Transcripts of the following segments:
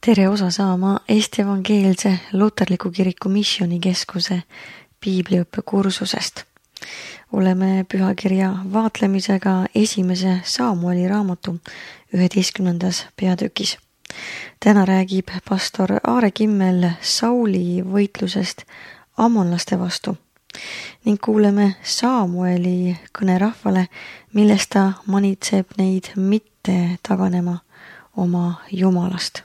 Tere osa saama Eesti Evangeelse Luterliku Kiriku Missioonikeskuse piibliõppe kursusest. Oleme pühakirja vaatlemisega esimese Saamueli raamatu 11. peatükis. Täna räägib pastor Aare Kimmel Sauli võitlusest ammonlaste vastu ning kuuleme Saamueli kõne rahvale, millest ta manitseb neid mitte taganema oma Jumalast.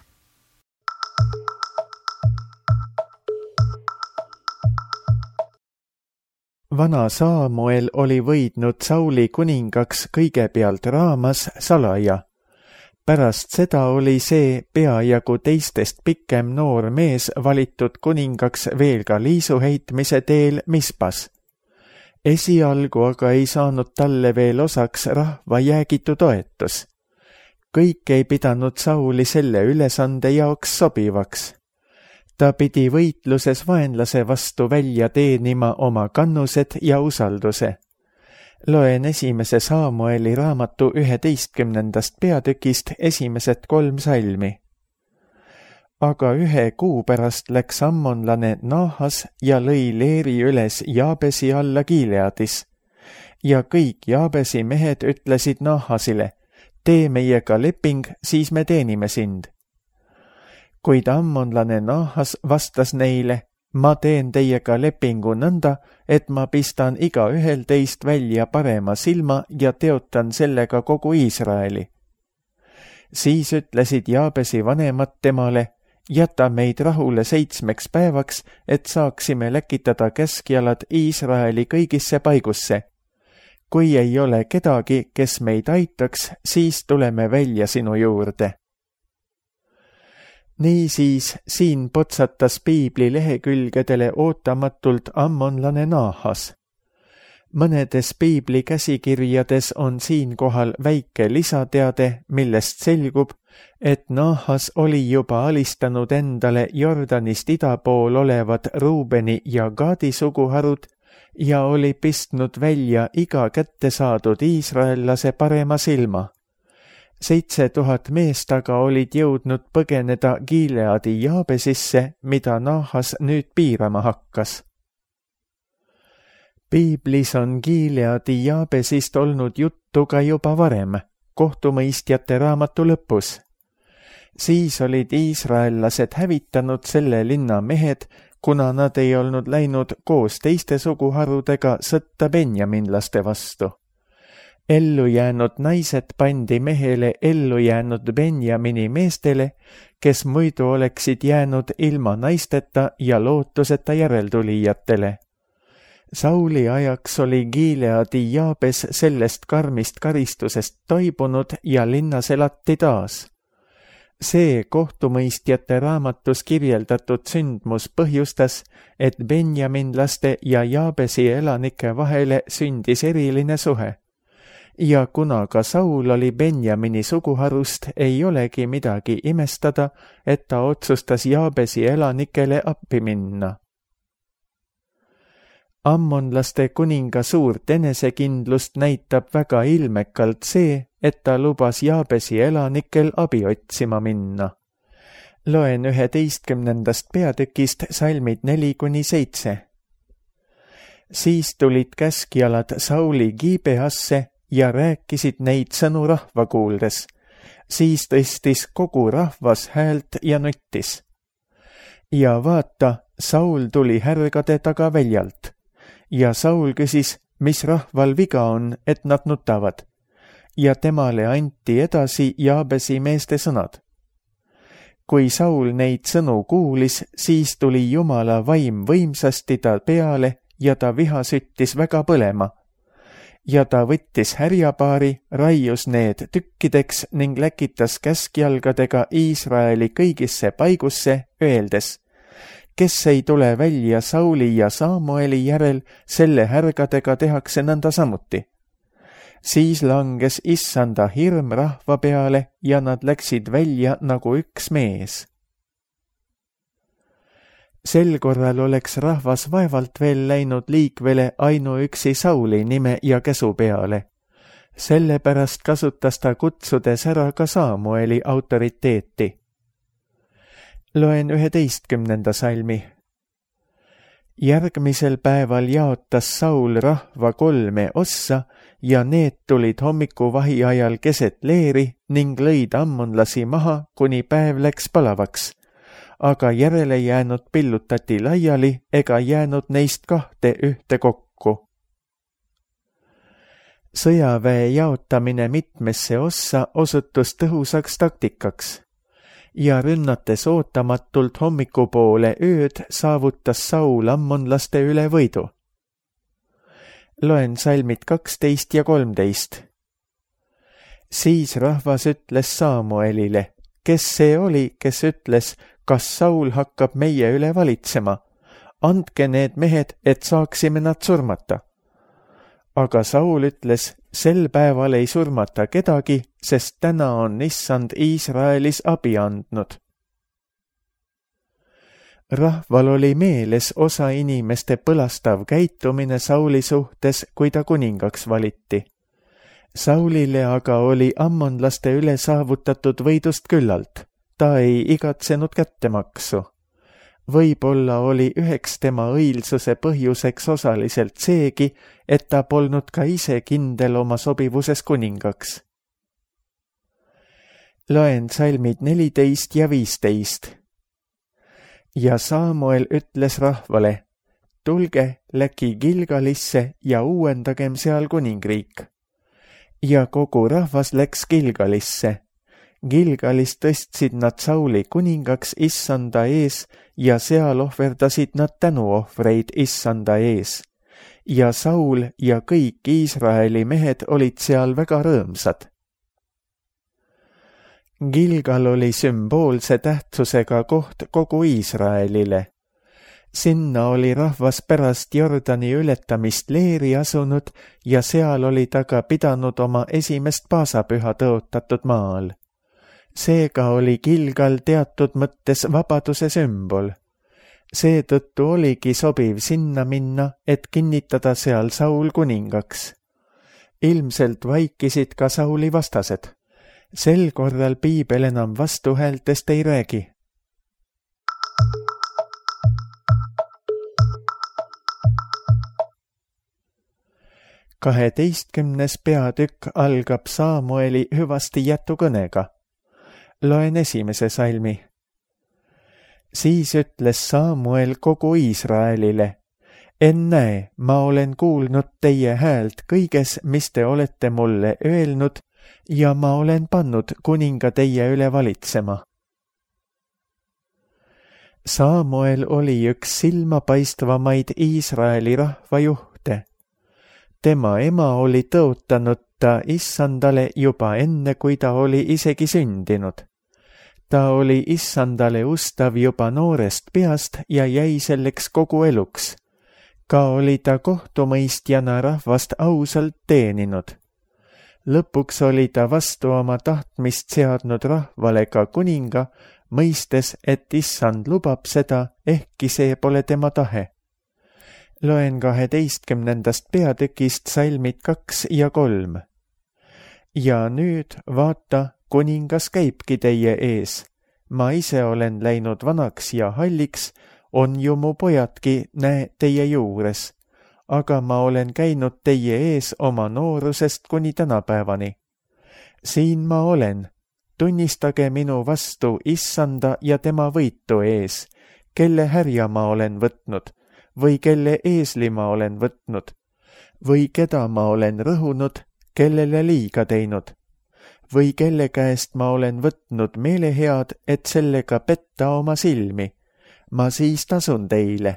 Vana Saamuel oli võidnud Sauli kuningaks kõigepealt Raamas salaja. Pärast seda oli see peajagu teistest pikem noor mees valitud kuningaks veel ka liisuheitmise teel Mispas. Esialgu aga ei saanud talle veel osaks rahva jäägitu toetus. Kõik ei pidanud Sauli selle ülesande jaoks sobivaks. Ta pidi võitluses vaenlase vastu välja teenima oma kannused ja usalduse. Loen esimese Saamueli raamatu 11. peatükist esimesed 3 salmi. Aga 1 kuu pärast läks ammonlane Naahas ja lõi leeri üles Jaabesi alla Gileadis. Ja kõik Jaabesi mehed ütlesid Naahasile, tee meiega leping, siis me teenime sind. Kuid ammonlane Naahas vastas neile, ma teen teiega lepingu nõnda, et ma pistan igaühel teist välja parema silma ja teotan sellega kogu Iisraeli. Siis ütlesid Jaabesi vanemad temale, jäta meid rahule 7 päevaks, et saaksime läkitada käskjalad Iisraeli kõigisse paigusse. Kui ei ole kedagi, kes meid aitaks, siis tuleme välja sinu juurde. Niisiis siin potsatas piibli lehekülgedele ootamatult ammonlane Naahas. Mõnedes piibli käsikirjades on siinkohal väike lisateade, millest selgub, et Naahas oli juba alistanud endale Jordanist ida pool olevad Ruubeni ja Gaadi suguharud ja oli pistnud välja iga kätte saadud iisraellase parema silma. 7000 meest aga olid jõudnud põgeneda Gileadi Jaabesisse, mida Naahas nüüd piirama hakkas. Piiblis on Gileadi Jaabesist olnud juttu ka juba varem, kohtumõistjate raamatu lõpus. Siis olid iisraellased hävitanud selle linna mehed, kuna nad ei olnud läinud koos teiste suguharudega sõtta benjaminlaste vastu. Ellu jäänud naised pandi mehele ellu jäänud Benjamini meestele, kes muidu oleksid jäänud ilma naisteta ja lootuseta järeltulijatele. Sauli ajaks oli Gileadi Jaabes sellest karmist karistusest toibunud ja linnas elati taas. See kohtumõistjate raamatus kirjeldatud sündmus põhjustas, et benjaminlaste ja Jaabesi elanike vahele sündis eriline suhe. Ja kuna ka Saul oli Benjamini suguharust, ei olegi midagi imestada, et ta otsustas Jaabesi elanikele appi minna. Ammonlaste kuninga suurt enesekindlust näitab väga ilmekalt see, et ta lubas Jaabesi elanikel abi otsima minna. Loen 11. peatükist salmid 4-7. Siis tulid käskjalad Sauli Gibeasse ja rääkisid neid sõnu rahva kuuldes. Siis tõstis kogu rahvas häält ja nuttis. Ja vaata, Saul tuli härgade taga väljalt. Ja Saul küsis, mis rahval viga on, et nad nutavad. Ja temale anti edasi Jaabesi meeste sõnad. Kui Saul neid sõnu kuulis, siis tuli Jumala vaim võimsasti ta peale ja ta viha süttis väga põlema. Ja ta võttis härjapaari, raius need tükkideks ning läkitas käskjalgadega Iisraeli kõigisse paigusse, öeldes, kes ei tule välja Sauli ja Saamueli järel, selle härgadega tehakse nõnda samuti. Siis langes issanda hirm rahva peale ja nad läksid välja nagu üks mees. Sel korral oleks rahvas vaevalt veel läinud liikvele ainuüksi Sauli nime ja käsu peale. Sellepärast kasutas ta kutsudes ära ka Saamueli autoriteeti. Loen 11. salmi. Järgmisel päeval jaotas Saul rahva 3 ossa ja need tulid hommikuvahi ajal keset leeri ning lõid ammonlasi maha, kuni päev läks palavaks. Aga järele jäänud pillutati laiali ega jäänud neist 2 ühte kokku. Sõjaväe jaotamine mitmesse ossa osutus tõhusaks taktikaks ja rünnates ootamatult hommikupoole ööd saavutas Saul ammonlaste üle võidu. Loen salmid 12 ja 13. Siis rahvas ütles Samuelile, kes see oli, kes ütles, kas Saul hakkab meie üle valitsema? Andke need mehed, et saaksime nad surmata. Aga Saul ütles, sel päeval ei surmata kedagi, sest täna on Issand Iisraelis abi andnud. Rahval oli meeles osa inimeste põlastav käitumine Sauli suhtes, kui ta kuningaks valiti. Saulile aga oli ammonlaste üle saavutatud võidust küllalt. Ta ei igatsenud kättemaksu. Võib-olla oli üheks tema õilsuse põhjuseks osaliselt seegi, et ta polnud ka ise kindel oma sobivuses kuningaks. Loen salmid 14 ja 15. Ja Samuel ütles rahvale, tulge Läki Gilgalisse ja uuendagem seal kuningriik. Ja kogu rahvas läks Gilgalisse. Gilgalis tõstsid nad Sauli kuningaks Issanda ees ja seal ohverdasid nad tänuohvreid Issanda ees. Ja Saul ja kõik Iisraeli mehed olid seal väga rõõmsad. Gilgal oli sümboolse tähtsusega koht kogu Iisraelile. Sinna oli rahvas pärast Jordani ületamist leeri asunud ja seal oli ta ka pidanud oma esimest paasapüha tõotatud maal. Seega oli Gilgal teatud mõttes vabaduse sümbol. Seetõttu oligi sobiv sinna minna, et kinnitada seal Saul kuningaks. Ilmselt vaikisid ka Sauli vastased. Sel korral piibel enam vastuhäältest ei räägi. Kaheteistkümnes peatükk algab Samueli hüvasti jätukõnega. Loen 1. salmi. Siis ütles Samuel kogu Iisraelile, ennäe, ma olen kuulnud teie häält kõiges, mis te olete mulle öelnud, ja ma olen pannud kuninga teie üle valitsema. Samuel oli üks silmapaistvamaid Iisraeli rahvajuhte. Tema ema oli tõotanud ta Issandale juba enne, kui ta oli isegi sündinud. Ta oli Issandale ustav juba noorest peast ja jäi selleks kogu eluks. Ka oli ta kohtumõistjana rahvast ausalt teeninud. Lõpuks oli ta vastu oma tahtmist seadnud rahvale ka kuninga, mõistes, et Issand lubab seda, ehkki see pole tema tahe. Loen 12. peatükist salmid 2 ja 3. Ja nüüd, vaata, kuningas käibki teie ees. Ma ise olen läinud vanaks ja halliks, on ju mu pojadki, näe, teie juures. Aga ma olen käinud teie ees oma noorusest kuni tänapäevani. Siin ma olen. Tunnistage minu vastu Issanda ja tema võitu ees, kelle härja ma olen võtnud, või kelle eesli ma olen võtnud, või keda ma olen rõhunud, kellele liiga teinud, või kelle käest ma olen võtnud meelehead, et sellega petta oma silmi. Ma siis tasun teile.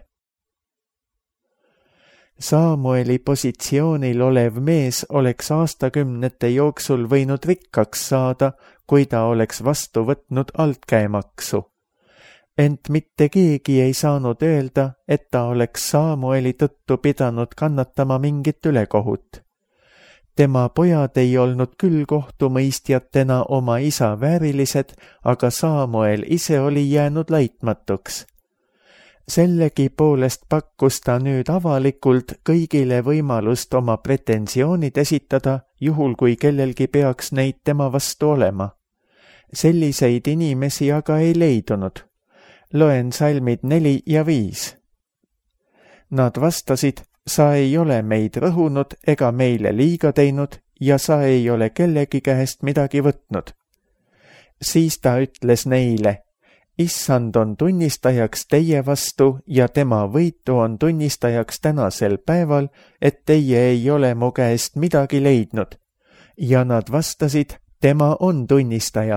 Samueli positsioonil olev mees oleks aastakümnete jooksul võinud rikkaks saada, kui ta oleks vastu võtnud altkäemaksu. Ent mitte keegi ei saanud öelda, et ta oleks Samueli tõttu pidanud kannatama mingit ülekohut. Tema pojad ei olnud küll kohtumõistjatena oma isa väärilised, aga Samuel ise oli jäänud laitmatuks. Sellegi poolest pakkus ta nüüd avalikult kõigile võimalust oma pretensioonid esitada, juhul kui kellelgi peaks neid tema vastu olema. Selliseid inimesi aga ei leidunud. Loen salmid 4 ja 5. Nad vastasid, sa ei ole meid rõhunud ega meile liiga teinud ja sa ei ole kellegi käest midagi võtnud. Siis ta ütles neile, Issand on tunnistajaks teie vastu ja tema võitu on tunnistajaks tänasel päeval, et teie ei ole mu käest midagi leidnud. Ja nad vastasid, tema on tunnistaja.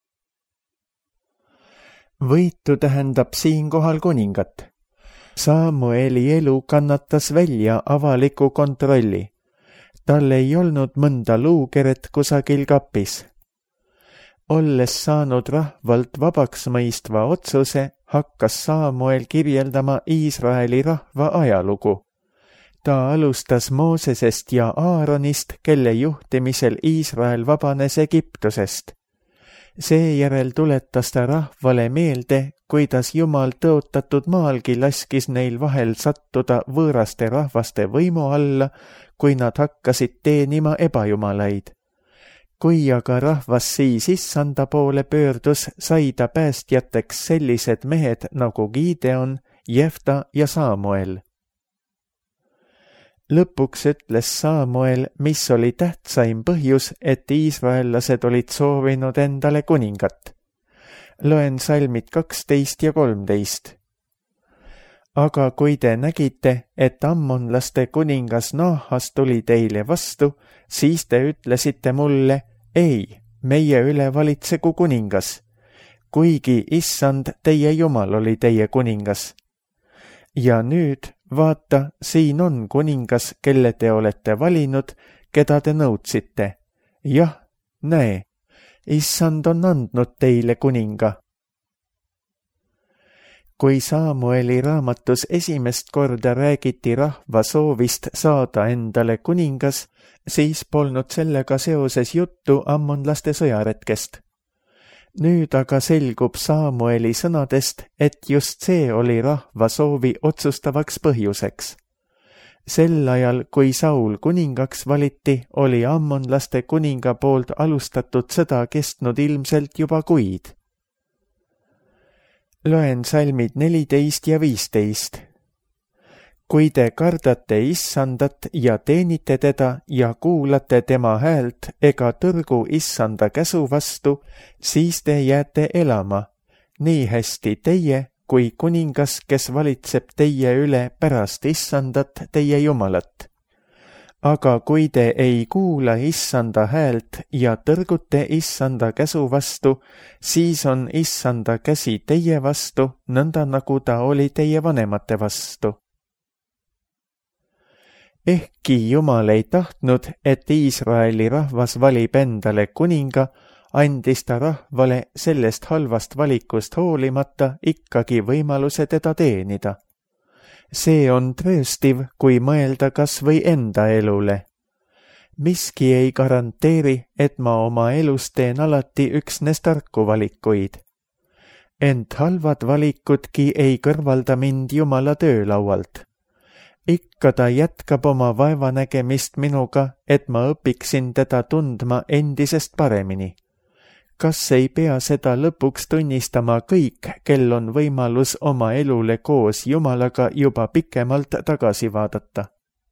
Võitu tähendab siinkohal kuningat. Samueli elu kannatas välja avaliku kontrolli. Tal ei olnud mõnda luukeret kusagil kapis. Olles saanud rahvalt vabaks mõistva otsuse, hakkas Samuel kirjeldama Iisraeli rahva ajalugu. Ta alustas Moosesest ja Aaronist, kelle juhtimisel Iisrael vabanes Egiptusest. Seejärel tuletas ta rahvale meelde, kuidas Jumal tõotatud maalgi laskis neil vahel sattuda võõraste rahvaste võimu alla, kui nad hakkasid teenima ebajumalaid. Kui aga rahvas siis Issanda poole pöördus, sai ta päästjateks sellised mehed nagu Gideon, Jefta ja Samuel. Lõpuks ütles Samuel, mis oli tähtsaim põhjus, et iisraellased olid soovinud endale kuningat. Loen salmid 12 ja 13. Aga kui te nägite, et ammonlaste kuningas Naahas tuli teile vastu, siis te ütlesite mulle, ei, meie üle valitsegu kuningas, kuigi Issand, teie Jumal oli teie kuningas. Ja nüüd, vaata, siin on kuningas, kelle te olete valinud, keda te nõudsite. Jah, näe, Issand on andnud teile kuninga. Kui Samueli raamatus esimest korda räägiti rahva soovist saada endale kuningas, siis polnud sellega seoses juttu ammonlaste sõjaretkest. Nüüd aga selgub Samueli sõnadest, et just see oli rahva soovi otsustavaks põhjuseks. Sel ajal, kui Saul kuningaks valiti, oli ammonlaste kuninga poolt alustatud sõda kestnud ilmselt juba kuid. Loen salmid 14 ja 15. Kui te kardate Issandat ja teenite teda ja kuulate tema häält ega tõrgu Issanda käsu vastu, siis te jääte elama, nii hästi teie kui kuningas, kes valitseb teie üle pärast Issandat, teie Jumalat. Aga kui te ei kuula Issanda häält ja tõrgute Issanda käsu vastu, siis on Issanda käsi teie vastu, nõnda nagu ta oli teie vanemate vastu. Ehkki Jumal ei tahtnud, et Iisraeli rahvas valib endale kuninga, andis ta rahvale sellest halvast valikust hoolimata ikkagi võimaluse teda teenida. See on trööstiv, kui mõelda kas või enda elule. Miski ei garanteeri, et ma oma elus teen alati üksnes tarku valikuid. Ent halvad valikudki ei kõrvalda mind Jumala töölaualt. Ikka ta jätkab oma vaevanägemist minuga, et ma õpiksin teda tundma endisest paremini. Kas ei pea seda lõpuks tunnistama kõik, kel on võimalus oma elule koos Jumalaga juba pikemalt tagasi vaadata?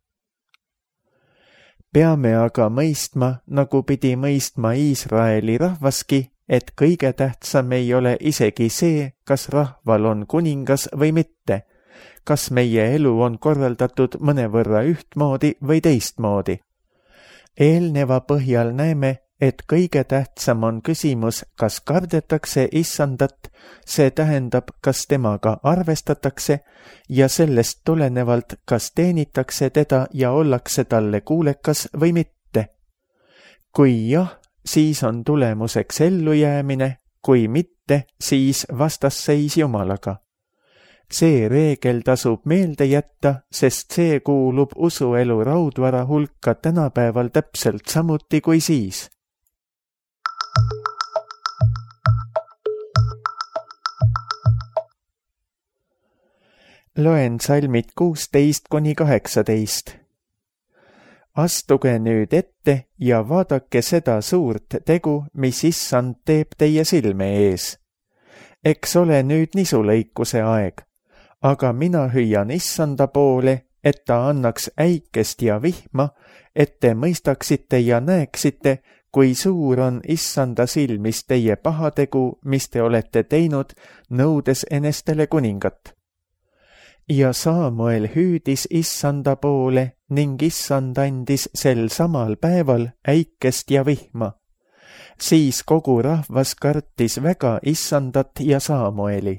Peame aga mõistma, nagu pidi mõistma Iisraeli rahvaski, et kõige tähtsam ei ole isegi see, kas rahval on kuningas või mitte, kas meie elu on korraldatud mõnevõrra ühtmoodi või teistmoodi. Eelneva põhjal näeme, et kõige tähtsam on küsimus, kas kardetakse Issandat, see tähendab, kas temaga arvestatakse ja sellest tulenevalt, kas teenitakse teda ja ollakse talle kuulekas või mitte. Kui jah, siis on tulemuseks ellujäämine, kui mitte, siis vastasseis Jumalaga. See reegel tasub meelde jätta, sest see kuulub usuelu raudvara hulka tänapäeval täpselt samuti kui siis. Loen salmid 16–18. Astuge nüüd ette ja vaadake seda suurt tegu, mis Issand teeb teie silme ees. eks ole nüüd nisulõikuse aeg, aga mina hüüan issanda poole, et ta annaks äikest ja vihma, et te mõistaksite ja näeksite, kui suur on issanda silmis teie pahategu, mis te olete teinud, nõudes enestele kuningat. Ja Samuel hüüdis issanda poole ning issand andis sel samal päeval äikest ja vihma. Siis kogu rahvas kartis väga issandat ja Samueli.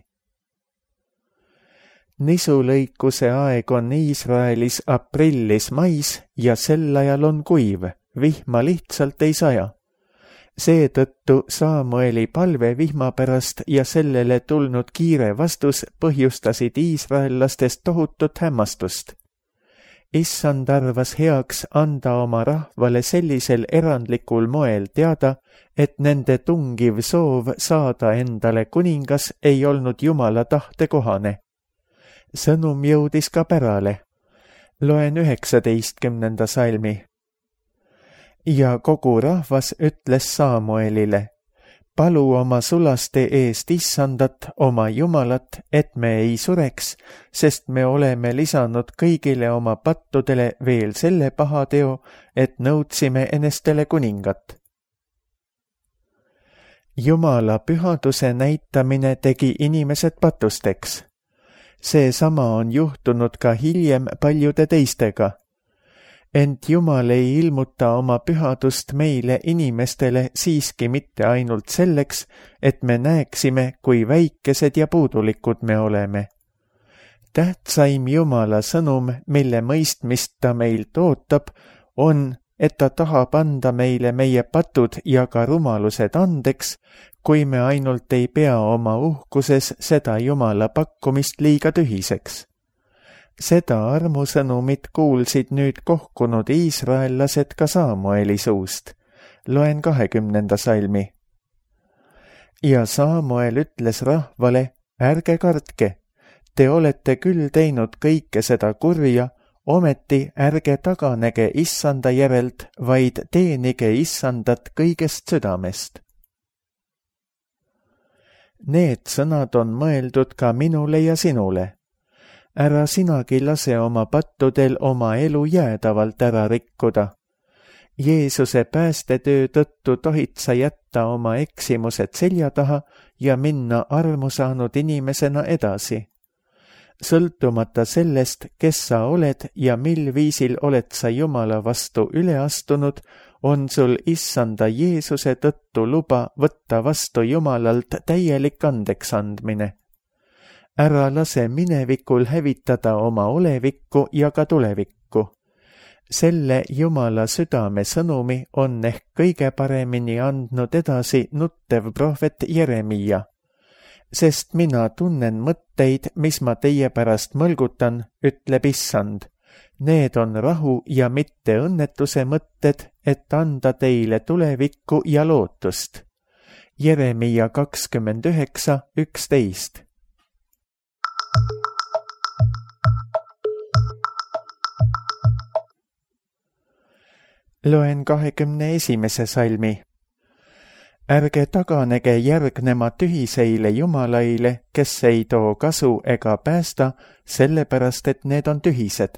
Nisulõikuse aeg on Iisraelis aprillis-mais ja sel ajal on kuiv, vihma lihtsalt ei saja. Seetõttu Samueli palve vihma pärast ja sellele tulnud kiire vastus põhjustasid iisraellastest tohutut hämmastust. Issand arvas heaks anda oma rahvale sellisel erandlikul moel teada, et nende tungiv soov saada endale kuningas ei olnud Jumala tahte kohane. Sõnum jõudis ka pärale. Loen 19. salmi. Ja kogu rahvas ütles Samuelile, palu oma sulaste eest issandat, oma Jumalat, et me ei sureks, sest me oleme lisanud kõigile oma pattudele veel selle pahateo, et nõudsime enestele kuningat. Jumala pühaduse näitamine tegi inimesed patusteks. Seesama on juhtunud ka hiljem paljude teistega. Ent Jumal ei ilmuta oma pühadust meile inimestele siiski mitte ainult selleks, et me näeksime, kui väikesed ja puudulikud me oleme. Tähtsaim Jumala sõnum, mille mõistmist ta meilt ootab, on, et ta tahab anda meile meie patud ja ka rumalused andeks, kui me ainult ei pea oma uhkuses seda Jumala pakkumist liiga tühiseks. Seda armusõnumit kuulsid nüüd kohkunud iisraellased ka Samueli suust. Loen 20. salmi. Ja Samuel ütles rahvale, ärge kartke, te olete küll teinud kõike seda kurja, ometi ärge taganege issanda järelt, vaid teenige issandat kõigest südamest. Need sõnad on mõeldud ka minule ja sinule. Ära sinagi lase oma pattudel oma elu jäädavalt ära rikkuda. Jeesuse päästetöö tõttu tohid sa jätta oma eksimused selja taha ja minna armu saanud inimesena edasi. Sõltumata sellest, kes sa oled ja mil viisil oled sa Jumala vastu üle astunud, on sul issanda Jeesuse tõttu luba võtta vastu Jumalalt täielik andeksandmine. Ära lase minevikul hävitada oma olevikku ja ka tulevikku. Selle Jumala südame sõnumi on ehk kõige paremini andnud edasi nuttev prohvet Jeremia. Sest mina tunnen mõtteid, mis ma teie pärast mõlgutan, ütleb issand. Need on rahu ja mitte õnnetuse mõtted, et anda teile tulevikku ja lootust. Jeremia 29:11. Loen 21. salmi. Ärge taganege järgnema tühiseile jumalaile, kes ei too kasu ega päästa, sellepärast et need on tühised.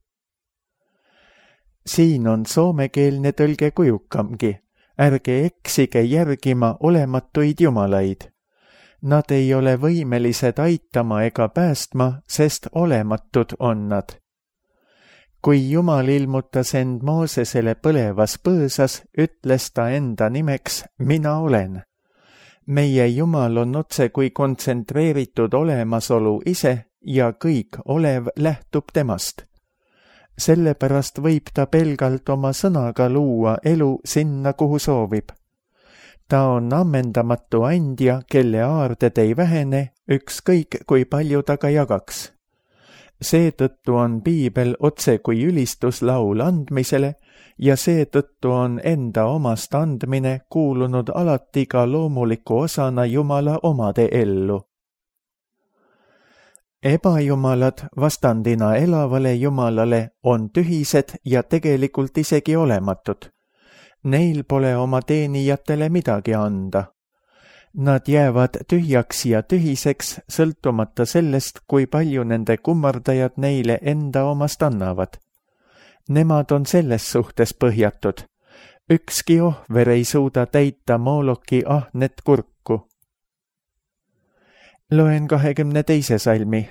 Siin on soomekeelne tõlge kujukamgi. Ärge eksige järgima olematuid jumalaid. Nad ei ole võimelised aitama ega päästma, sest olematud on nad. Kui Jumal ilmutas end Moosesele põlevas põõsas, ütles ta enda nimeks, mina olen. Meie Jumal on otse kui kontsentreeritud olemasolu ise ja kõik olev lähtub temast. Sellepärast võib ta pelgalt oma sõnaga luua elu sinna, kuhu soovib. Ta on ammendamatu andja, kelle aarded ei vähene, ükskõik kui palju ta ka jagaks. Seetõttu on piibel otse kui ülistuslaul andmisele ja seetõttu on enda omast andmine kuulunud alati ka loomuliku osana Jumala omade ellu. Ebajumalad vastandina elavale Jumalale on tühised ja tegelikult isegi olematud. Neil pole oma teenijatele midagi anda. Nad jäävad tühjaks ja tühiseks, sõltumata sellest, kui palju nende kummardajad neile enda omast annavad. Nemad on selles suhtes põhjatud. Ükski ohver ei suuda täita Mooloki ahnet kurku. Loen 22. salmi.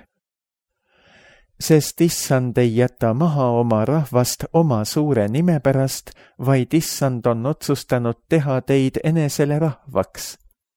Sest issand ei jäta maha oma rahvast oma suure nime pärast, vaid issand on otsustanud teha teid enesele rahvaks.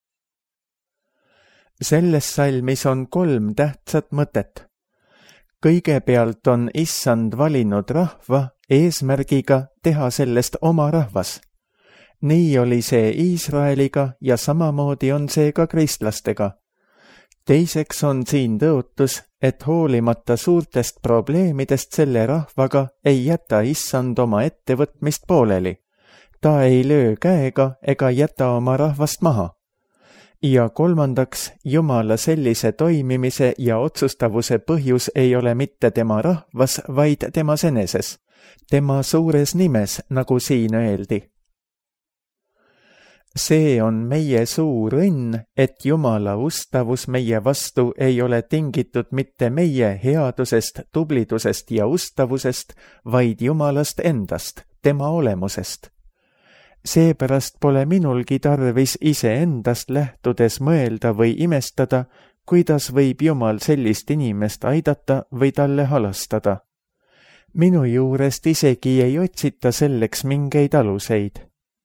Selles salmis on 3 tähtsat mõtet. Kõigepealt on issand valinud rahva eesmärgiga teha sellest oma rahvas. Nii oli see Iisraeliga ja samamoodi on see ka kristlastega. Teiseks on siin tõotus, et hoolimata suurtest probleemidest selle rahvaga ei jäta issand oma ettevõtmist pooleli. Ta ei löö käega ega jäta oma rahvast maha. Ja kolmandaks, Jumala sellise toimimise ja otsustavuse põhjus ei ole mitte tema rahvas, vaid temas eneses, tema suures nimes, nagu siin öeldi. See on meie suur õnn, et Jumala ustavus meie vastu ei ole tingitud mitte meie headusest, tublidusest ja ustavusest, vaid Jumalast endast, tema olemusest. Seepärast pole minulgi tarvis iseendast lähtudes mõelda või imestada, kuidas võib Jumal sellist inimest aidata või talle halastada. Minu juurest isegi ei otsita selleks mingeid aluseid.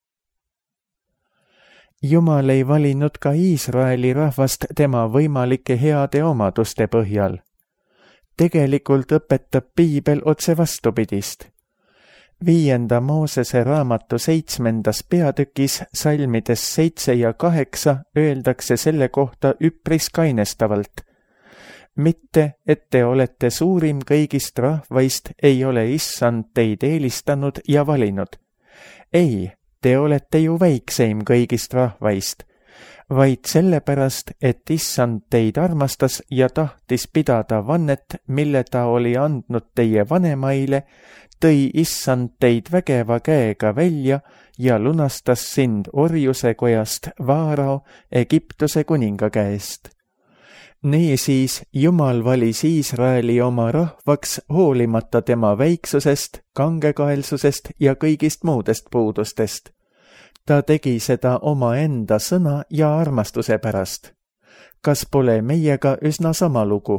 Jumal ei valinud ka Iisraeli rahvast tema võimalike heade omaduste põhjal. Tegelikult õpetab piibel otse vastupidist. 5. Moosese raamatu 7. peatükis salmides 7 ja 8 öeldakse selle kohta üpris kainestavalt. Mitte, et te olete suurim kõigist rahvaist, ei ole issand teid eelistanud ja valinud. Ei, te olete ju väikseim kõigist rahvaist, vaid sellepärast, et issand teid armastas ja tahtis pidada vannet, mille ta oli andnud teie vanemaile, tõi issand teid vägeva käega välja ja lunastas sind orjuse kojast Vaarao, Egiptuse kuninga käest. Niisiis Jumal valis Iisraeli oma rahvaks hoolimata tema väiksusest, kangekaelsusest ja kõigist muudest puudustest. Ta tegi seda omaenda sõna ja armastuse pärast. Kas pole meiega üsna sama lugu?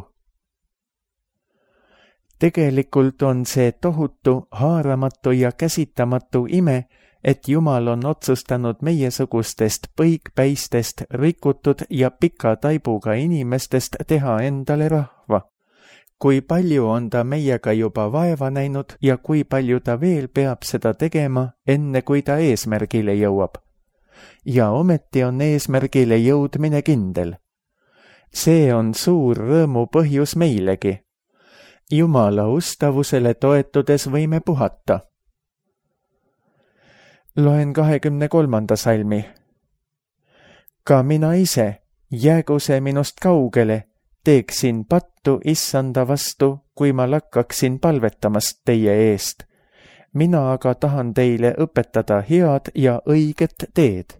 Tegelikult on see tohutu, haaramatu ja käsitamatu ime, et Jumal on otsustanud meiesugustest põikpäistest, rikutud ja pika taibuga inimestest teha endale rahva. Kui palju on ta meiega juba vaeva näinud ja kui palju ta veel peab seda tegema, enne kui ta eesmärgile jõuab. Ja ometi on eesmärgile jõudmine kindel. See on suur rõõmu põhjus meilegi. Jumala ustavusele toetudes võime puhata. Loen 23. salmi. Ka mina ise, jäägu see minust kaugele, teeksin pattu issanda vastu, kui ma lakkaksin palvetamast teie eest. Mina aga tahan teile õpetada head ja õiget teed.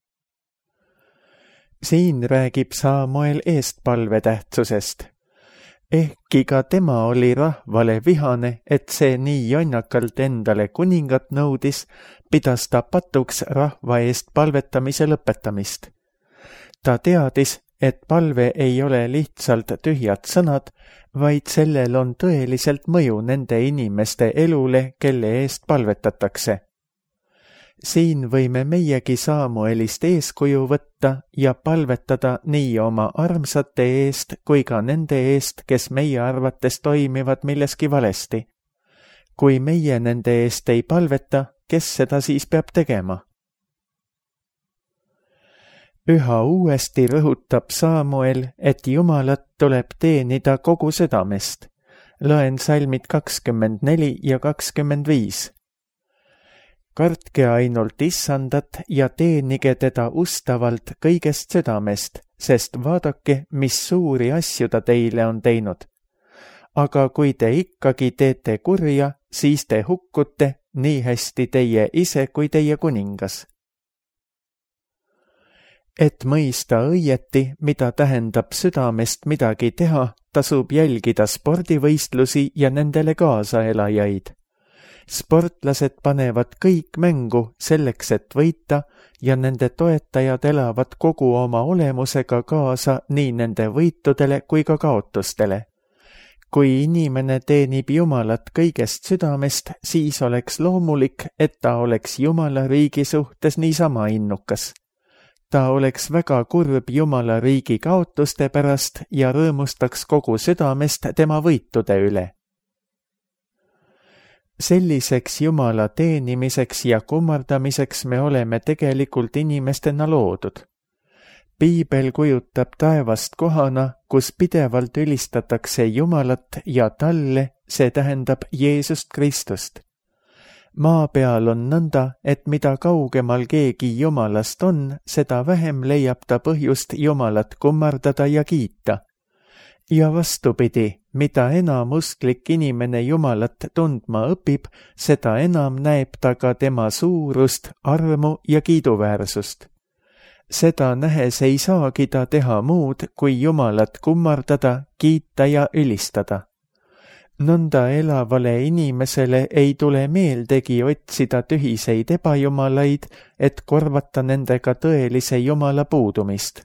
Siin räägib Saamuel eestpalve tähtsusest. Ehkki ka tema oli rahvale vihane, et see nii jonnakalt endale kuningat nõudis, pidas ta patuks rahva eest palvetamise lõpetamist. Ta teadis, et palve ei ole lihtsalt tühjad sõnad, vaid sellel on tõeliselt mõju nende inimeste elule, kelle eest palvetatakse. Siin võime meiegi Saamuelist eeskuju võtta ja palvetada nii oma armsate eest kui ka nende eest, kes meie arvates toimivad milleski valesti. Kui meie nende eest ei palveta, kes seda siis peab tegema? Üha uuesti rõhutab Saamuel, et Jumalat tuleb teenida kogu südamest. Loen salmid 24 ja 25. Kartke ainult issandat ja teenige teda ustavalt kõigest südamest, sest vaadake, mis suuri asju ta teile on teinud. Aga kui te ikkagi teete kurja, siis te hukkute nii hästi teie ise kui teie kuningas. Et mõista õieti, mida tähendab südamest midagi teha, tasub jälgida spordivõistlusi ja nendele kaasaelajaid. Sportlased panevad kõik mängu selleks, et võita ja nende toetajad elavad kogu oma olemusega kaasa nii nende võitudele kui ka kaotustele. Kui inimene teenib Jumalat kõigest südamest, siis oleks loomulik, et ta oleks Jumala riigi suhtes niisama innukas. Ta oleks väga kurb Jumala riigi kaotuste pärast ja rõõmustaks kogu südamest tema võitude üle. Selliseks Jumala teenimiseks ja kummardamiseks me oleme tegelikult inimestena loodud. Piibel kujutab taevast kohana, kus pidevalt ülistatakse Jumalat ja talle, see tähendab Jeesust Kristust. Maa peal on nõnda, et mida kaugemal keegi Jumalast on, seda vähem leiab ta põhjust Jumalat kummardada ja kiita. Ja vastupidi, mida enam usklik inimene Jumalat tundma õpib, seda enam näeb ta ka tema suurust, armu ja kiiduväärsust. Seda nähes ei saagi ta teha muud, kui Jumalat kummardada, kiita ja ülistada. Nõnda elavale inimesele ei tule meeldegi otsida tühiseid ebajumalaid, et korvata nendega tõelise Jumala puudumist.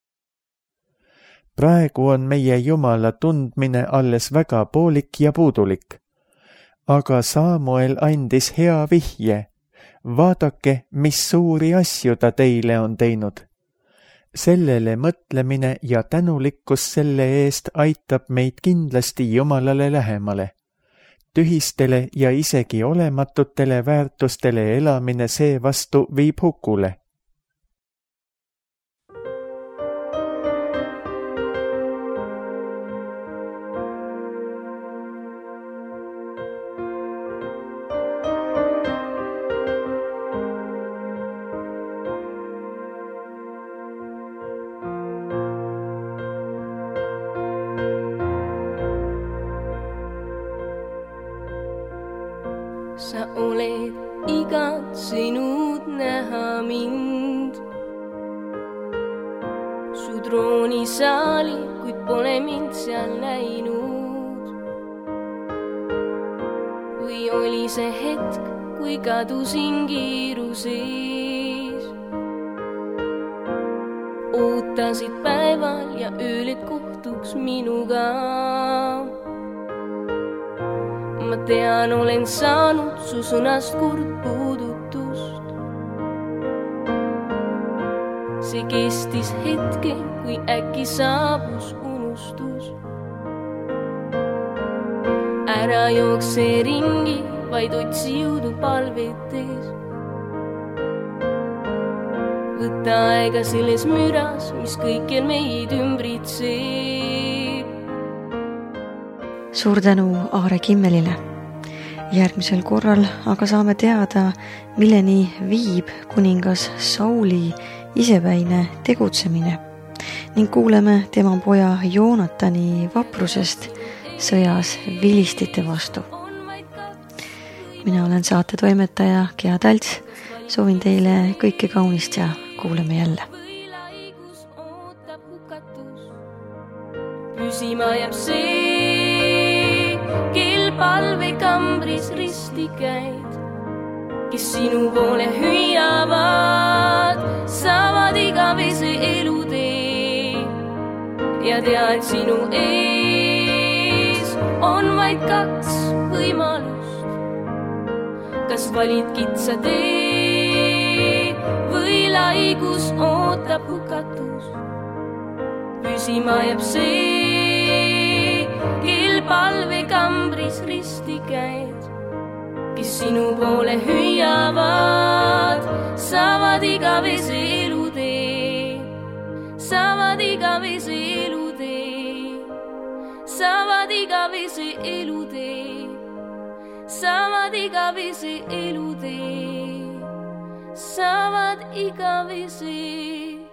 Praegu on meie Jumala tundmine alles väga poolik ja puudulik. Aga Samuel andis hea vihje. Vaadake, mis suuri asju ta teile on teinud. Sellele mõtlemine ja tänulikkus selle eest aitab meid kindlasti Jumalale lähemale. Tühistele ja isegi olematutele väärtustele elamine seevastu viib hukule. Sa oled igatsenud näha mind. Su troonisaali, kuid pole mind seal näinud. Või oli see hetk, kui kadusin kiiruses. Ootasid päeval ja ööl, et kohtuks minuga. Ma tean, olen saanud su sõnast kord puudutust. See kestis hetke, kui äkki saabus unustus. Ära jookse ringi, vaid otsi jõudu palvetes. Võta aega selles müras, mis kõikjal meid ümbritseb. Suur tänu Aare Kimmelile. Järgmisel korral aga saame teada, milleni viib kuningas Sauli isepäine tegutsemine ning kuuleme tema poja Joonatani vaprusest sõjas vilistite vastu. Mina olen saate toimetaja Gea Talts. Soovin teile kõike kaunist ja kuuleme jälle. Püsima jääb see, kel palvekambris risti käid, kes sinu poole hüüavad, saavad igavese elutee ja tead, sinu ees on vaid kaks võimalust. Kas valid kitsa tee või laigus ootab hukatus? Püsima jääb see, kel palvekambris risti käid, kes sinu poole hüüavad, saavad igavese elutee, saavad igavese elutee, saavad igavese elutee, saavad igavese elutee, saavad igavese